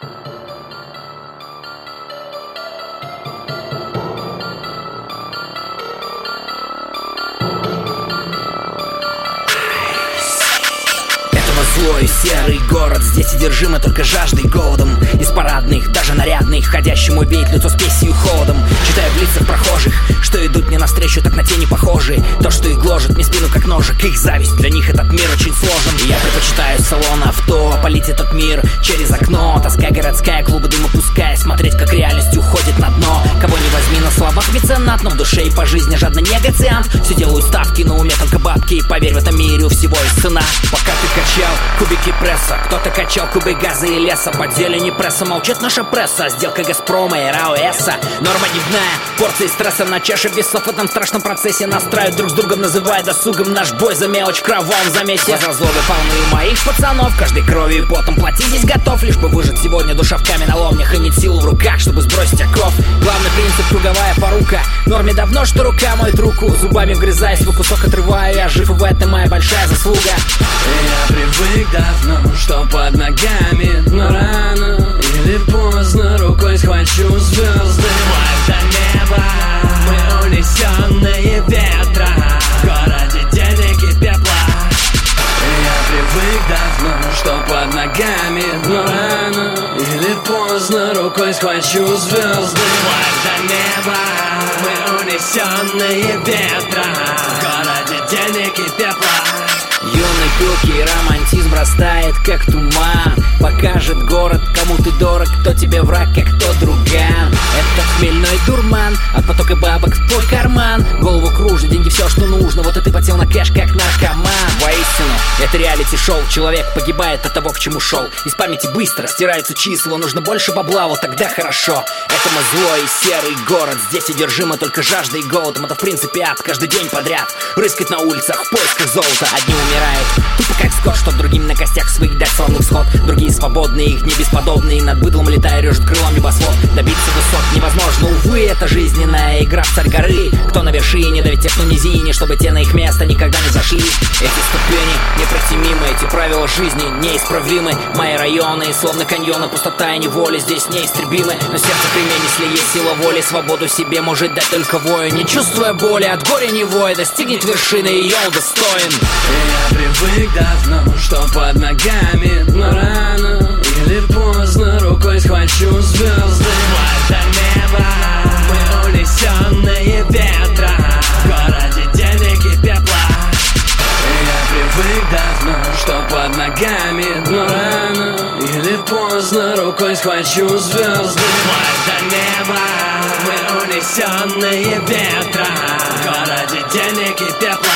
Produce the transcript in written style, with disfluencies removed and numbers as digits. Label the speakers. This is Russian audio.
Speaker 1: Злой серый город, здесь одержимо только жаждой и голодом. Из парадных, даже нарядных, ходящему веет лицо спесью и холодом. Читаю в лицах прохожих, что идут мне навстречу, так на тени похожи. То, что их гложет мне спину как ножик, их зависть, для них этот мир очень сложен. И я предпочитаю салон авто, полить этот мир через окно. Тоска городская, клубы дыма пускай, смотреть, как реальность уходит на дно. Кого не возьми, на словах меценат, но в душе и по жизни жадно негациант. Все делаю ставки, на уме только бабки, и поверь, в этом мире у всего есть цена. Пока ты качал кубики пресса, кто-то качал кубы газа и леса. Под зелени пресса молчит наша пресса. Сделка Газпрома и РАО ЭСА. Норма дневная, порции стресса на чаше весов. В этом страшном процессе настраивают друг с другом, называя досугом наш бой за мелочь в кровавом замесе. Глаза злобы полны у моих пацанов, каждой кровью и потом платить здесь готов. Лишь бы выжить сегодня, душа в каменоломнях, иметь силу в руках, чтобы сбросить оков. Главный принцип — круговая порука. Норме давно, что рука моет руку, зубами вгрызаясь, свой кусок отрываю. Я жив, и в этом моя большая заслуга.
Speaker 2: Я привык давно, что под ногами, но рано или поздно рукой схвачу звезды. Вплавь до неба, мы унесенные ветром, в городе денег и пепла. Я привык давно, что под ногами, но рано или поздно рукой схвачу звезды. Вплавь до неба, мы унесенные ветром, в городе денег и пепла.
Speaker 1: Юный пылкий романтизм растает, как туман. Покажет город, кому ты дорог, кто тебе враг, а кто друган. Это хмельной дурман, от потока бабок в твой карман. Голову кружит, деньги все, что нужно. Вот и ты потел на кэш, как наркоман. Воистину, это реалити-шоу. Человек погибает от того, к чему шел. Из памяти быстро стираются числа. Нужно больше бабла, вот тогда хорошо. Это мой злой и серый город. Здесь одержимо только жаждой и голодом. Это в принципе ад, каждый день подряд рыскать на улицах в поисках золота. Одни умирают, тупо как скот, чтоб другим на костях своих дать славный всход. Другие свободные, их не бесподобные, над быдлом летая режет крылом небосвод. Добиться высот невозможно, увы, это жизненная игра в царь горы. Кто на вершине, да ведь тех на низине, чтобы те на их место никогда не зашли. Эти ступени непротимимы, эти правила жизни неисправимы. Мои районы, словно каньоны, пустота и неволя здесь неистребимы. Но сердце кремень, если есть сила воли, свободу себе может дать только воин. Не чувствуя боли, от горя не воя, достигнет вершины, и он достоин.
Speaker 2: Я привык давно, что под ногами, но рано или поздно рукой схвачу звезды. Вплавь до неба, мы унесенные ветром, в городе денег и пепла. Я привык давно, что под ногами, но рано или поздно рукой схвачу звезды. Вплавь до неба, мы унесенные ветром, в городе денег и пепла.